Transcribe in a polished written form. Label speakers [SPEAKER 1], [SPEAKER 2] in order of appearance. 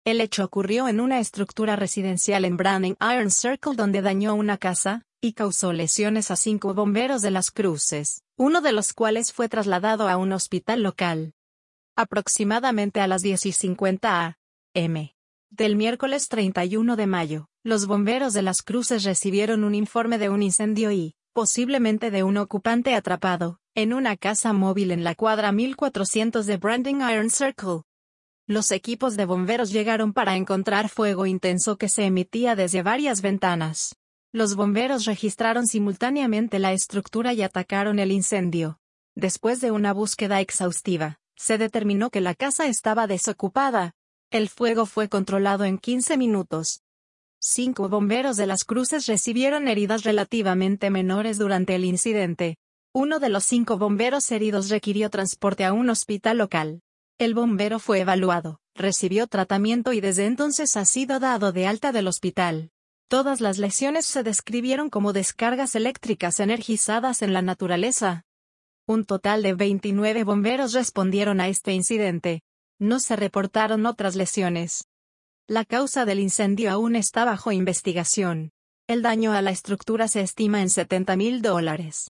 [SPEAKER 1] El hecho ocurrió en una estructura residencial en Branding Iron Circle donde dañó una casa y causó lesiones a 5 bomberos de Las Cruces, uno de los cuales fue trasladado a un hospital local. Aproximadamente a las 10:50 a.m. del miércoles 31 de mayo, los bomberos de Las Cruces recibieron un informe de un incendio y, posiblemente de un ocupante atrapado, en una casa móvil en la cuadra 1400 de Branding Iron Circle. Los equipos de bomberos llegaron para encontrar fuego intenso que se emitía desde varias ventanas. Los bomberos registraron simultáneamente la estructura y atacaron el incendio. Después de una búsqueda exhaustiva, se determinó que la casa estaba desocupada. El fuego fue controlado en 15 minutos. 5 bomberos de Las Cruces recibieron heridas relativamente menores durante el incidente. Uno de los 5 bomberos heridos requirió transporte a un hospital local. El bombero fue evaluado, recibió tratamiento y desde entonces ha sido dado de alta del hospital. Todas las lesiones se describieron como descargas eléctricas energizadas en la naturaleza. Un total de 29 bomberos respondieron a este incidente. No se reportaron otras lesiones. La causa del incendio aún está bajo investigación. El daño a la estructura se estima en $70,000.